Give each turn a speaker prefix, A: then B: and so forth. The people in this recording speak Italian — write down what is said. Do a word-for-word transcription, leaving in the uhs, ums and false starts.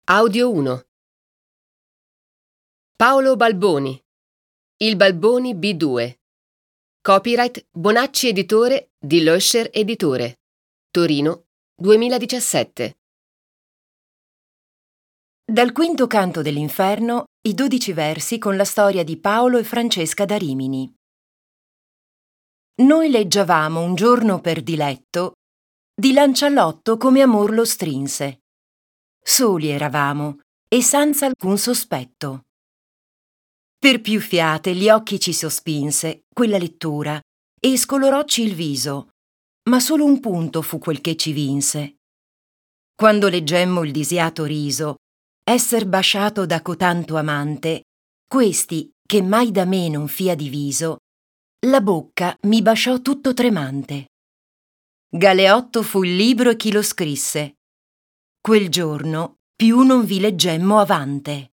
A: Audio uno. Paolo Balboni. Il Balboni B due. Copyright Bonacci Editore di Loescher Editore. Torino duemiladiciassette.
B: Dal quinto canto dell'Inferno, i dodici versi con la storia di Paolo e Francesca da Rimini. Noi leggiavamo un giorno per diletto di Lancialotto come amor lo strinse. Soli eravamo e senza alcun sospetto. Per più fiate gli occhi ci sospinse quella lettura e scolorocci il viso, ma solo un punto fu quel che ci vinse. Quando leggemmo il disiato riso, esser basciato da cotanto amante, questi, che mai da me non fia diviso, la bocca mi basciò tutto tremante. Galeotto fu il libro e chi lo scrisse. Quel giorno più non vi leggemmo avante.